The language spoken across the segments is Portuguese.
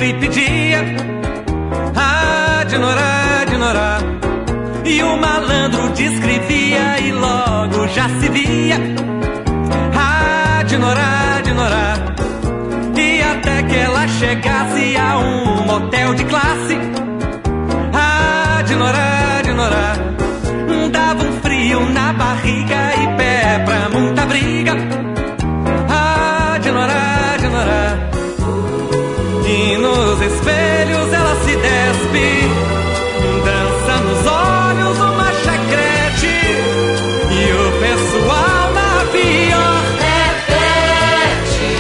sempre pedia. Ah, Dinorá, Dinorá. E o malandro descrevia e logo já se via. Ah, Dinorá, Dinorá. E até que ela chegasse a um motel de classe. Ah, Dinorá, Dinorá. Dava um frio na barriga e pé pra muita briga. Ah, Dinorá, Dinorá. E nos espelhos ela se despe, dança nos olhos uma chacrete. E o pessoal na pior repete.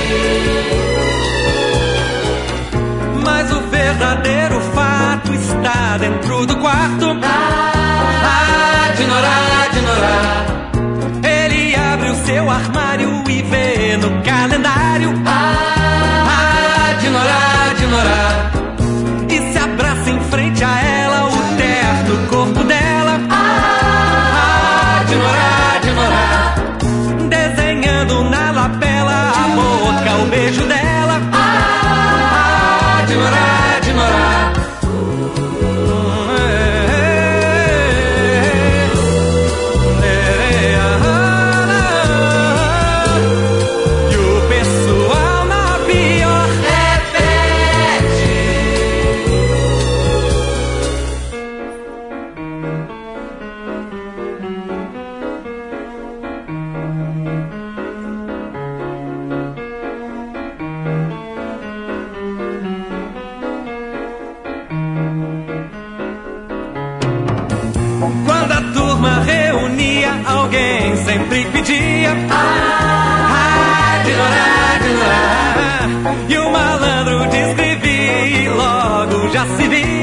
Mas o verdadeiro fato está dentro do quarto. Ah, Dinorá, Dinorá. Ele abre o seu armário e vê no calendário. Ah, Dinorá, Dinorá. E se abraça em frente a ela, o terno corpo dela. Ah, Dinorá, Dinorá. Desenhando na lapela a boca, o beijo dela. Ah, Dinorá, Dinorá. Quando a turma reunia, alguém sempre pedia. Ah, Dinorá, Dinorá. E o malandro descrevia e logo já se via.